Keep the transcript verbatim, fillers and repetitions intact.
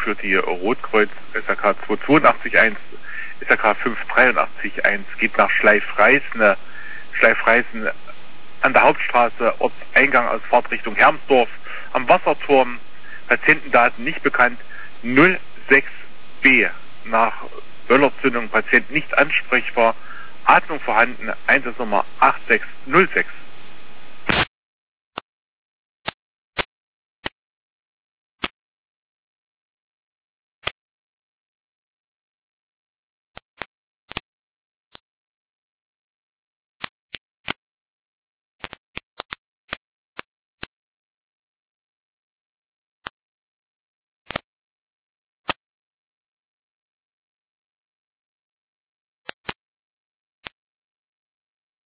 für die Rotkreuz S R K zwei zwei acht eins, S R K fünf drei acht eins geht nach Schleifreisen, Schleifreisen an der Hauptstraße, Ortseingang aus Fahrtrichtung Hermsdorf, am Wasserturm, Patientendaten nicht bekannt, null sechs B, nach Böllerzündung, Patient nicht ansprechbar, Atmung vorhanden, Einsatznummer acht sechs null sechs.